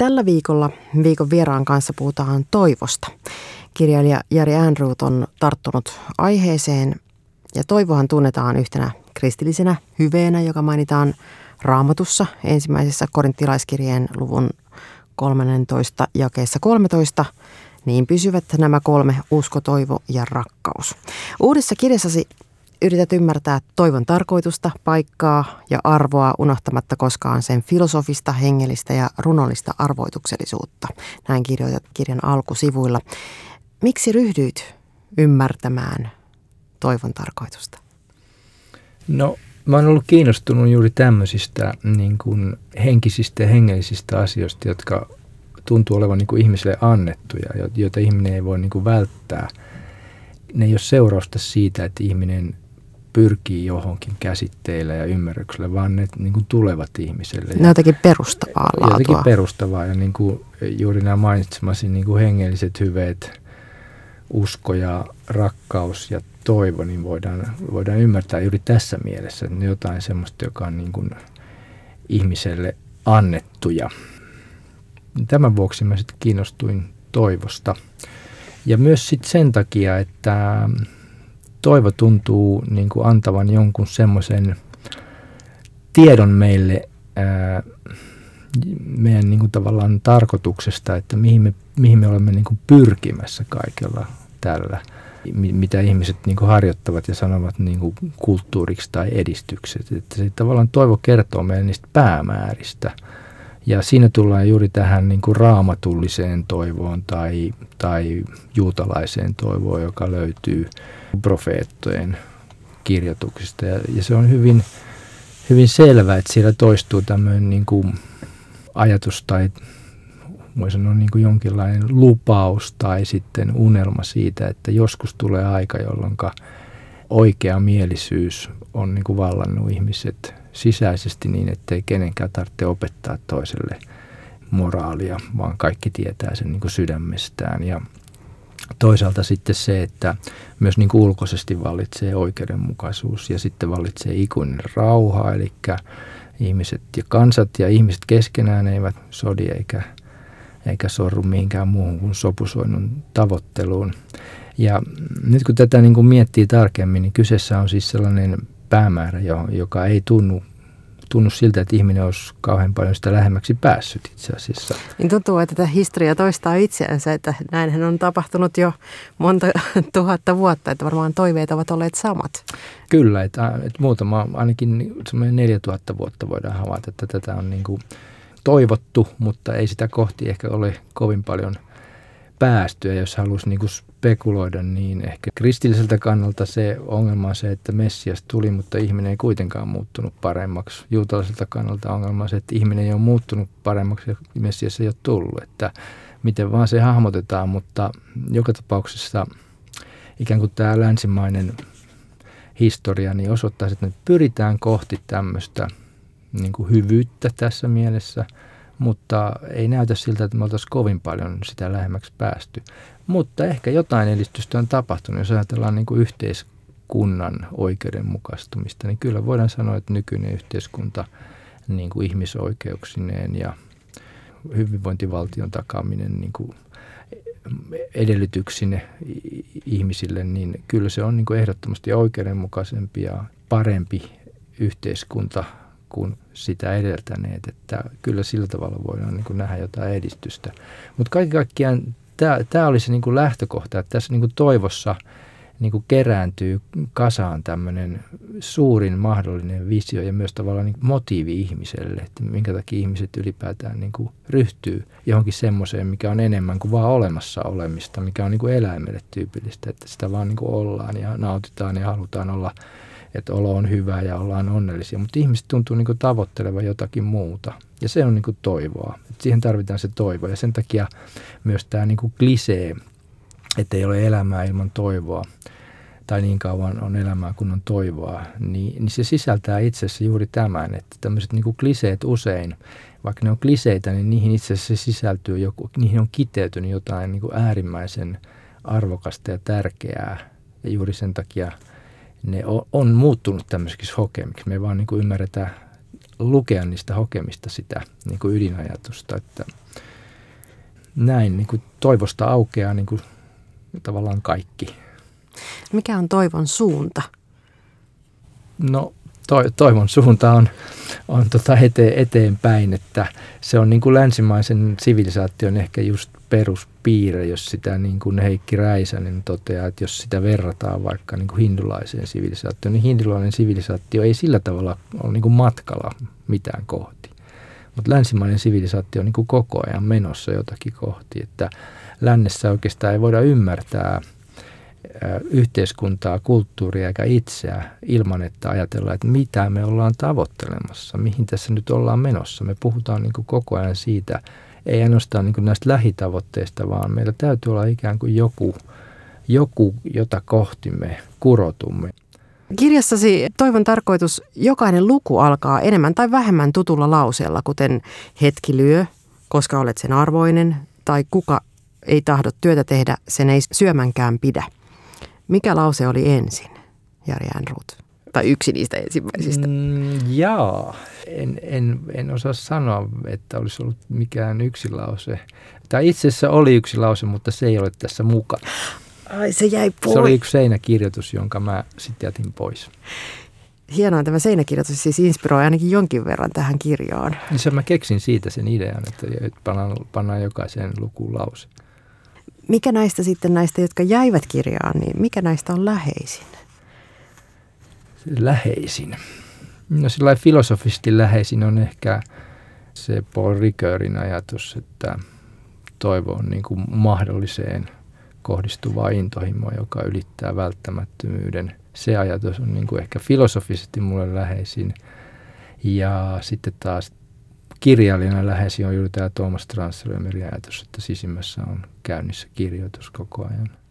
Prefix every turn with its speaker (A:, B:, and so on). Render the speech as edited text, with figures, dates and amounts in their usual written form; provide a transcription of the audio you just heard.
A: Tällä viikolla viikon vieraan kanssa puhutaan toivosta. Kirjailija Jari Ehrnrooth on tarttunut aiheeseen ja toivohan tunnetaan yhtenä kristillisenä hyveenä, joka mainitaan Raamatussa ensimmäisessä korinttilaiskirjeen luvun 13 jakeessa 13. Niin pysyvät nämä kolme: usko, toivo ja rakkaus. Uudessa kirjassasi yrität ymmärtää toivon tarkoitusta, paikkaa ja arvoa unohtamatta koskaan sen filosofista, hengellistä ja runollista arvoituksellisuutta. Näin kirjoitat kirjan alkusivuilla. Miksi ryhdyit ymmärtämään toivon tarkoitusta?
B: No, mä oon ollut kiinnostunut juuri tämmöisistä niin kuin henkisistä ja hengellisistä asioista, jotka tuntuu olevan niin kuin ihmiselle annettuja, joita ihminen ei voi niin kuin välttää. Ne ei ole seurausta siitä, että ihminen pyrkii johonkin käsitteillä ja ymmärryksellä, vaan ne niin kuin tulevat ihmiselle.
A: Ne jotenkin perustavaa laatua.
B: Jotenkin perustavaa ja niin kuin juuri nämä mainitsemasi niin kuin hengelliset hyveet, usko ja rakkaus ja toivo, niin voidaan ymmärtää juuri tässä mielessä, että ne jotain semmoista, joka on niin kuin ihmiselle annettuja. Tämän vuoksi mä sitten kiinnostuin toivosta. Ja myös sitten sen takia, että toivo tuntuu niin kuin antavan jonkun semmoisen tiedon meille meidän niin kuin tavallaan tarkoituksesta, että mihin me olemme niin kuin pyrkimässä kaikella tällä, mitä ihmiset niin kuin harjoittavat ja sanovat niin kuin kulttuuriksi tai edistykseksi. Että se tavallaan toivo kertoo meille niistä päämääristä. Ja siinä tullaan juuri tähän niin kuin raamatulliseen toivoon tai juutalaiseen toivoon, joka löytyy profeettojen kirjoituksista. Ja se on hyvin, hyvin selvä, että siellä toistuu tämmöinen niin kuin ajatus tai voi sanoa niin kuin jonkinlainen lupaus tai sitten unelma siitä, että joskus tulee aika, jolloin oikea mielisyys on niin kuin vallannut ihmiset sisäisesti niin, ettei kenenkään tarvitse opettaa toiselle moraalia, vaan kaikki tietää sen niin kuin sydämestään. Ja toisaalta sitten se, että myös niin kuin ulkoisesti vallitsee oikeudenmukaisuus ja sitten vallitsee ikuinen rauha, eli ihmiset ja kansat ja ihmiset keskenään eivät sodi eikä sorru mihinkään muuhun kuin sopusoinnun tavoitteluun. Ja nyt kun tätä niin kuin miettii tarkemmin, niin kyseessä on siis sellainen päämäärä, joka ei tunnu siltä, että ihminen olisi kauhean paljon sitä lähemmäksi päässyt itse asiassa.
A: Niin tuntuu, että tämä historia toistaa itseänsä, että näinhän on tapahtunut jo monta tuhatta vuotta, että varmaan toiveet ovat olleet samat.
B: Kyllä, että muutama, ainakin semmoinen 4000 vuotta voidaan havaita, että tätä on niin kuin toivottu, mutta ei sitä kohti ehkä ole kovin paljon päästy. Ja jos haluaisi niin kuin spekuloida, niin ehkä kristilliseltä kannalta se ongelma on se, että Messias tuli, mutta ihminen ei kuitenkaan muuttunut paremmaksi. Juutalaiselta kannalta ongelma on se, että ihminen ei ole muuttunut paremmaksi ja Messias ei ole tullut. Että miten vaan se hahmotetaan, mutta joka tapauksessa ikään kuin tämä länsimainen historia niin osoittaa, että me pyritään kohti tämmöistä niin kuin hyvyyttä tässä mielessä, mutta ei näytä siltä, että me oltaisiin kovin paljon sitä lähemmäksi päästy. Mutta ehkä jotain edistystä on tapahtunut, jos ajatellaan niin kuin yhteiskunnan oikeudenmukaistumista, niin kyllä voidaan sanoa, että nykyinen yhteiskunta niin kuin ihmisoikeuksineen ja hyvinvointivaltion takaaminen niin kuin edellytyksine ihmisille, niin kyllä se on niin kuin ehdottomasti oikeudenmukaisempi ja parempi yhteiskunta kuin sitä edeltäneet, että kyllä sillä tavalla voidaan niin kuin nähdä jotain edistystä. Mutta kaiken kaikkiaan tämä oli se niin kuin lähtökohta, että tässä niin kuin toivossa niin kuin kerääntyy kasaan tämmöinen suurin mahdollinen visio ja myös tavallaan niin kuin motiivi ihmiselle, että minkä takia ihmiset ylipäätään niin kuin ryhtyy johonkin semmoiseen, mikä on enemmän kuin vaan olemassa olemista, mikä on niin kuin eläimelle tyypillistä, että sitä vaan niin kuin ollaan ja nautitaan ja halutaan olla, että olo on hyvä ja ollaan onnellisia, mutta ihmiset tuntuu niin kuin tavoittelevan jotakin muuta ja se on niin kuin toivoa. Että siihen tarvitaan se toivo ja sen takia myös tämä niin kuin klisee, että ei ole elämää ilman toivoa tai niin kauan on elämää kun on toivoa, niin se sisältää itse asiassa juuri tämän, että tämmöiset niin kuin kliseet usein, vaikka ne on kliseitä, niin niihin itse asiassa sisältyy niihin on kiteytynyt jotain niin kuin äärimmäisen arvokasta ja tärkeää ja juuri sen takia ne on muuttunut tämmöisiksi hokemiksi. Me ei vaan niin kuin ymmärretään lukea niistä hokemista sitä niin kuin ydinajatusta, että näin niin kuin toivosta aukeaa niin kuin tavallaan kaikki.
A: Mikä on toivon suunta?
B: No toivon suunta on eteenpäin, että se on niin kuin länsimaisen sivilisaation ehkä just peruspiirre, jos sitä niin kuin Heikki Räisänen toteaa, että jos sitä verrataan vaikka niin kuin hindulaiseen sivilisaatioon, niin hindulainen sivilisaatio ei sillä tavalla ole niin kuin matkalla mitään kohti. Mutta länsimainen sivilisaatio on niin kuin koko ajan menossa jotakin kohti, että lännessä oikeastaan ei voida ymmärtää yhteiskuntaa, kulttuuria eikä itseä ilman, että ajatellaan, että mitä me ollaan tavoittelemassa, mihin tässä nyt ollaan menossa. Me puhutaan niin kuin koko ajan siitä, ei ainoastaan niin kuin näistä lähitavoitteista, vaan meillä täytyy olla ikään kuin joku, jota kohti me kurotumme.
A: Kirjassasi Toivon tarkoitus, jokainen luku alkaa enemmän tai vähemmän tutulla lauseella, kuten hetki lyö, koska olet sen arvoinen, tai kuka ei tahdo työtä tehdä, sen ei syömänkään pidä. Mikä lause oli ensin, Jari Ehrnrooth? Tai yksi niistä ensimmäisistä?
B: En osaa sanoa, että olisi ollut mikään yksi lause. Tai itse asiassa oli yksi lause, mutta se ei ole tässä mukana.
A: Ai, se jäi pois.
B: Se oli yksi seinäkirjoitus, jonka mä sitten jätin pois.
A: Hienoa, tämä seinäkirjoitus siis inspiroi ainakin jonkin verran tähän kirjaan.
B: Niin mä keksin siitä sen idean, että pannaan jokaiseen lukuun lause.
A: Mikä näistä, jotka jäivät kirjaan, niin mikä näistä on läheisin?
B: Läheisin? No sillä filosofisesti läheisin on ehkä se Paul Ricoeurin ajatus, että toivo on niin kuin mahdolliseen kohdistuvaa intohimoa, joka ylittää välttämättömyyden. Se ajatus on niin kuin ehkä filosofisesti mulle läheisin. Ja sitten taas kirjailijana läheisin on juuri tämä Thomas Tranströmerin ajatus, että sisimmässä on käynnissä kirjoitus koko ajan.